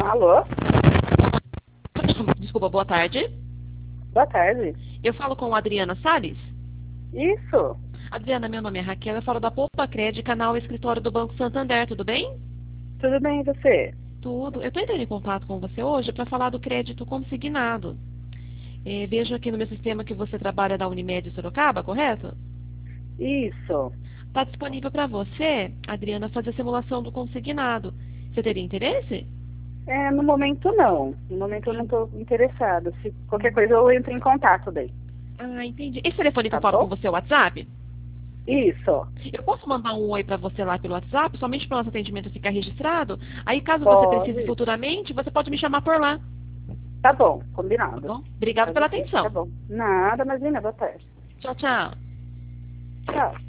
Alô? Desculpa, boa tarde. Boa tarde. Eu falo com a Adriana Salles. Isso. Adriana, meu nome é Raquel, eu falo da Poupa Cred, canal escritório do Banco Santander, tudo bem? Tudo bem, e você? Tudo. Eu estou entrando em contato com você hoje para falar do crédito consignado. Vejo aqui no meu sistema que você trabalha na Unimed Sorocaba, correto? Isso. Está disponível para você, Adriana, fazer a simulação do consignado. Você teria interesse? No momento não. No momento eu não estou interessada. Se qualquer coisa eu entro em contato daí. Ah, entendi. Esse telefone que Tá eu falo com bom? você é o WhatsApp? Isso. Eu posso mandar um oi para você lá pelo WhatsApp, somente para o nosso atendimento ficar registrado? Aí, caso você precise Pode. futuramente, você pode me chamar por lá, Tá bom, tá combinado. bom? Obrigada pela Pode ser. Tá atenção. bom. Nada, imagina, boa tarde. Tchau, tchau. Tchau.